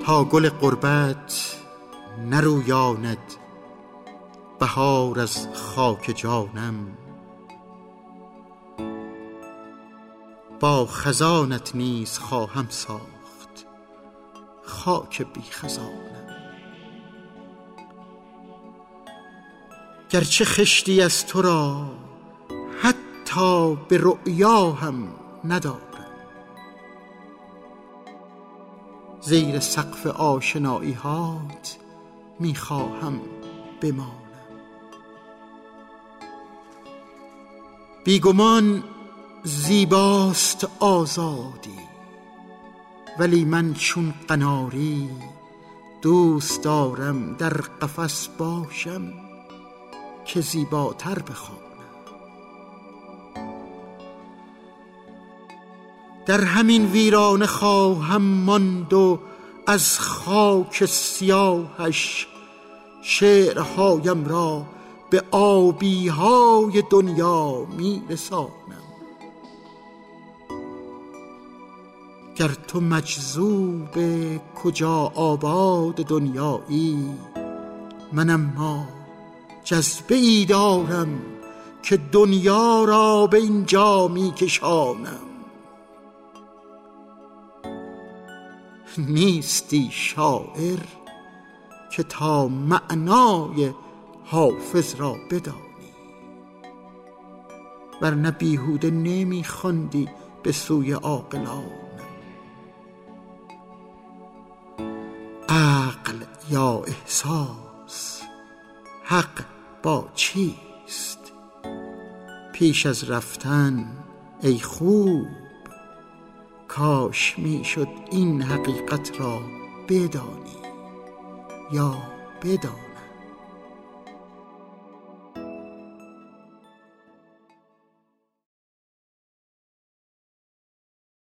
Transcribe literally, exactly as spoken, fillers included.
تا گل غربت نرویاند بهار از خاک جانم. با خزانت نیز خواهم ساخت خاک بی خزانم. گرچه خشتی از تو را حتی به رؤیا هم ندارم، زیر سقف آشنایی هات می خواهم بمانم. بیگمان زیباست آزادی، ولی من چون قناری دوست دارم در قفس باشم که زیباتر بخوانم. در همین ویرانه خواهم ماند و از خاک سیاهش شعرهایم را به آبیهای دنیا می رسانم. گر تو مجذوب کجا آباد دنیایی، من اما جذبه ای دارم که دنیا را به اینجا می کشانم. نیستی شاعر که تا معنای حافظ را بدانی، ورنه بیهوده نمی خواندی به سوی عاقلان. عقل یا احساس، حق با چیست؟ پیش از رفتن ای خوب کاش می شد این حقیقت را بدانی یا بدانی.